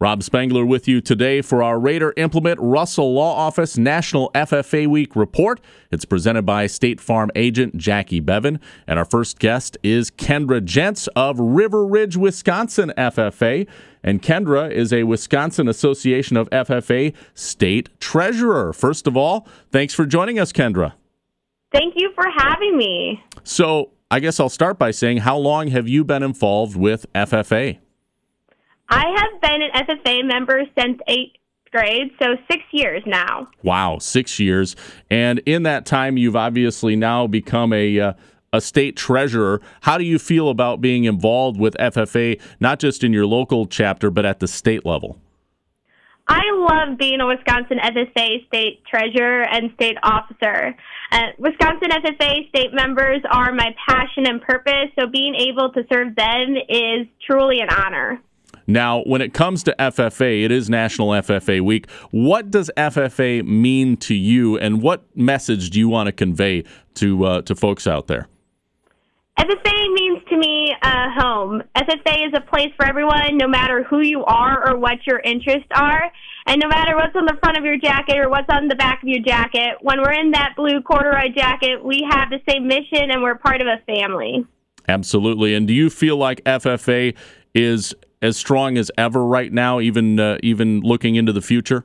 Rob Spangler with you today for our Raider Implement Russell Law Office National FFA Week report. It's presented by State Farm agent Jackie Bevan. And our first guest is Kendra Jentz of River Ridge, Wisconsin FFA. And Kendra is a Wisconsin Association of FFA state treasurer. First of all, thanks for joining us, Kendra. Thank you for having me. So I guess I'll start by saying, how long have you been involved with FFA? I have been an FFA member since 8th grade, so 6 years now. Wow, 6 years. And in that time, you've obviously now become a state treasurer. How do you feel about being involved with FFA, not just in your local chapter, but at the state level? I love being a Wisconsin FFA state treasurer and state officer. Wisconsin FFA state members are my passion and purpose, so being able to serve them is truly an honor. Now, when it comes to FFA, it is National FFA Week. What does FFA mean to you, and what message do you want to convey to folks out there? FFA means to me a home. FFA is a place for everyone, no matter who you are or what your interests are. And no matter what's on the front of your jacket or what's on the back of your jacket, when we're in that blue corduroy jacket, we have the same mission and we're part of a family. Absolutely. And do you feel like FFA is as strong as ever right now, even looking into the future?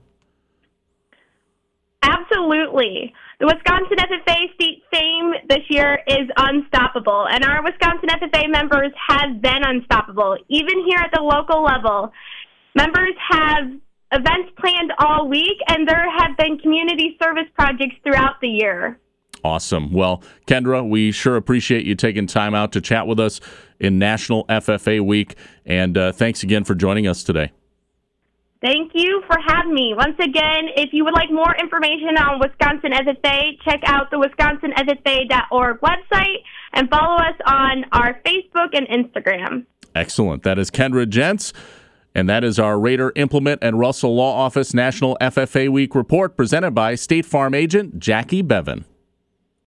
Absolutely. The Wisconsin FFA state fame this year is unstoppable, and our Wisconsin FFA members have been unstoppable, even here at the local level. Members have events planned all week, and there have been community service projects throughout the year. Awesome. Well, Kendra, we sure appreciate you taking time out to chat with us in National FFA Week, and thanks again for joining us today. Thank you for having me. Once again, if you would like more information on Wisconsin FFA, check out the wisconsinffa.org website and follow us on our Facebook and Instagram. Excellent. That is Kendra Jentz, and that is our Raider Implement and Russell Law Office National FFA Week report presented by State Farm agent Jackie Bevan.